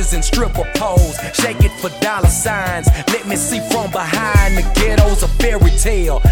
bitches and stripper poles. Shake it for dollar signs. Let me see from behind. The ghetto's a fairy tale.